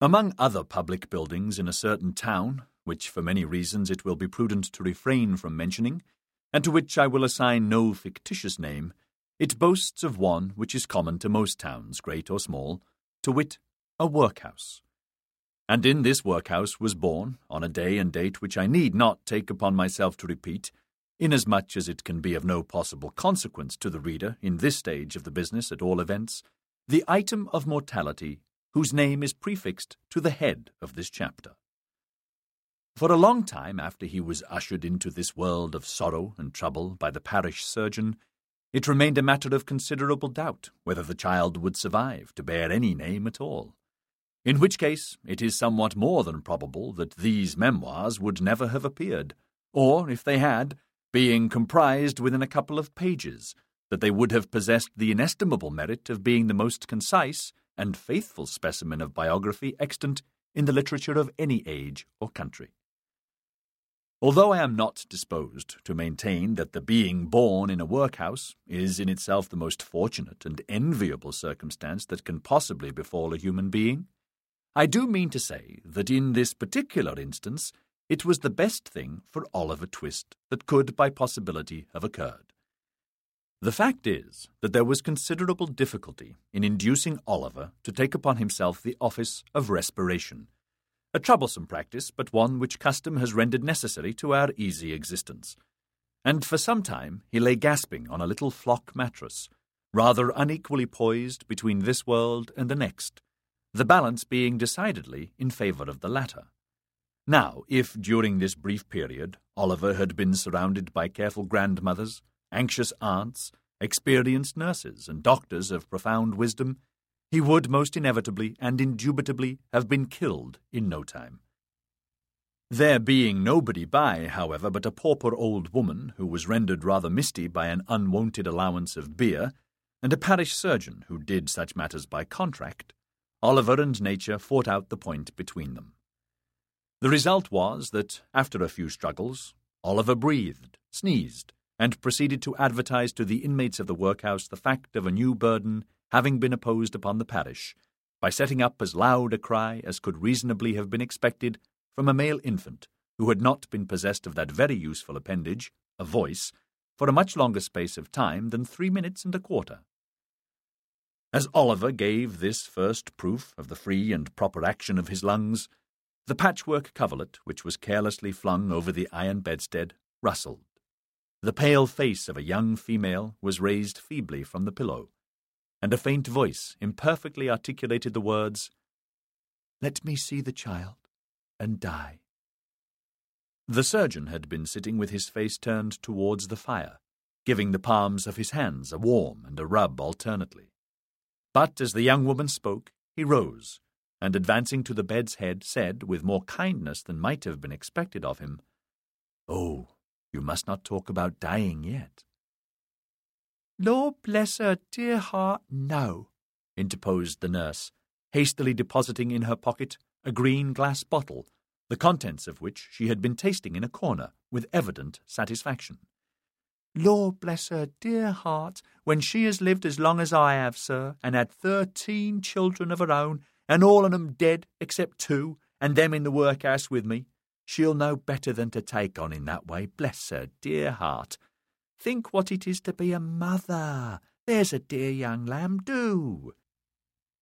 Among other public buildings in a certain town, which for many reasons it will be prudent to refrain from mentioning, and to which I will assign no fictitious name, it boasts of one which is common to most towns, great or small, to wit, a workhouse. And in this workhouse was born, on a day and date which I need not take upon myself to repeat, inasmuch as it can be of no possible consequence to the reader in this stage of the business at all events, the item of mortality whose name is prefixed to the head of this chapter. For a long time after he was ushered into this world of sorrow and trouble by the parish surgeon, it remained a matter of considerable doubt whether the child would survive to bear any name at all, in which case it is somewhat more than probable that these memoirs would never have appeared, or, if they had, being comprised within a couple of pages, that they would have possessed the inestimable merit of being the most concise and faithful specimen of biography extant in the literature of any age or country. Although I am not disposed to maintain that the being born in a workhouse is in itself the most fortunate and enviable circumstance that can possibly befall a human being, I do mean to say that in this particular instance it was the best thing for Oliver Twist that could by possibility have occurred. The fact is that there was considerable difficulty in inducing Oliver to take upon himself the office of respiration, a troublesome practice, but one which custom has rendered necessary to our easy existence. And for some time he lay gasping on a little flock mattress, rather unequally poised between this world and the next, the balance being decidedly in favour of the latter. Now, if during this brief period Oliver had been surrounded by careful grandmothers, anxious aunts, experienced nurses, and doctors of profound wisdom, he would most inevitably and indubitably have been killed in no time. There being nobody by, however, but a pauper old woman who was rendered rather misty by an unwonted allowance of beer, and a parish surgeon who did such matters by contract, Oliver and nature fought out the point between them. The result was that, after a few struggles, Oliver breathed, sneezed, and proceeded to advertise to the inmates of the workhouse the fact of a new burden having been imposed upon the parish, by setting up as loud a cry as could reasonably have been expected from a male infant who had not been possessed of that very useful appendage, a voice, for a much longer space of time than 3 minutes and a quarter. As Oliver gave this first proof of the free and proper action of his lungs, the patchwork coverlet, which was carelessly flung over the iron bedstead, rustled. The pale face of a young female was raised feebly from the pillow, and a faint voice imperfectly articulated the words, "Let me see the child and die." The surgeon had been sitting with his face turned towards the fire, giving the palms of his hands a warm and a rub alternately. But as the young woman spoke, he rose, and advancing to the bed's head, said, with more kindness than might have been expected of him, "Oh, you must not talk about dying yet." "Lord bless her dear heart, no," interposed the nurse, hastily depositing in her pocket a green glass bottle, the contents of which she had been tasting in a corner with evident satisfaction. "Lord bless her dear heart, when she has lived as long as I have, sir, and had 13 children of her own, and all of 'em dead except 2, and them in the workhouse with me, she'll know better than to take on in that way, bless her dear heart. Think what it is to be a mother. There's a dear young lamb, do.